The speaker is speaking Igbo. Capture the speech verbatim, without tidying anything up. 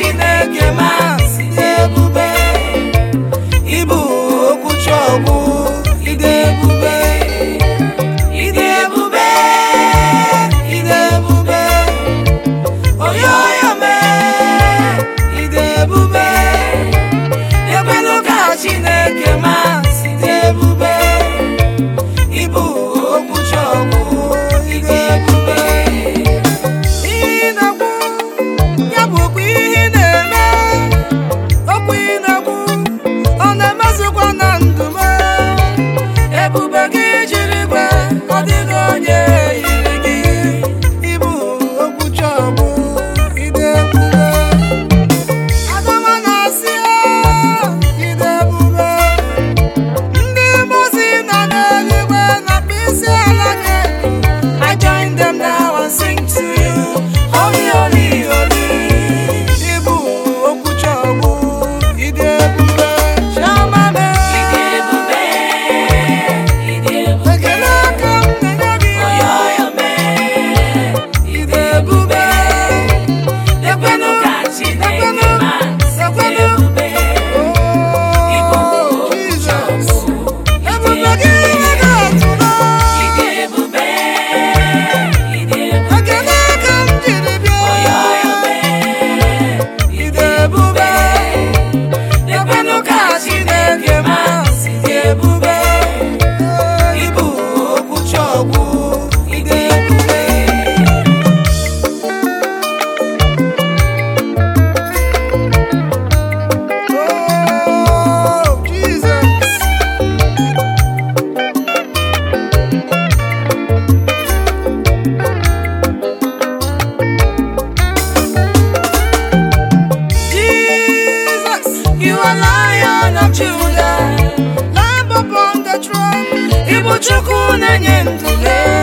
Chineke ma dị ebube. Ịbụ okwuchi ọgwụ, ịdị ebube, ịdị ebube, ịdị ebube. Oyoyo me, ịdị ebube. Ekwelu ka Chineke ma dị ebube. Ịbụ okwuchi ọgwụ, ịdị ebube. Ihe na-ekwu, ya bụ okwu ihe na-eme. Okwu ị na-ekwu, ọ na-emezukwa na ndụ m. Ebube gị jiri igwe, ọ dịghị onye yiri gị. Ịbụ okwuchi ọgwụ, ịdị ebube. Adama na-asị ịdị ebube. Ndị mozi nọ n'eluigwe na-akpọ isi ala nye. I join them now and sing to you. Holy, holy, holy. Ịbụ okwuchi ọgwụ, ịdị ebube. Chioma me. Ịdị ebube, ịdị ebube. Ekele aka m na-enye gị. Oyoyo me, Ịdị ebube. ekwenu ka Chineke ma dị ebube. Ịbụ Oh, okwuchi Jesus. ọgwụ, Ebube gị na-aga atụla. ịdị ebube, ịdị ebube. Ekele aka m jiri bịa. Oyoyo me, Ịdị ebube. ekwenu ka Chineke ma dị ebube. Ịbụ okwuchi ọgwụ, ịdị ebube. Oh, Jesus. Jesus, you are Lion of Judah, Lamb upon the throne. Ịbụ Chukwu na-enye ndụ.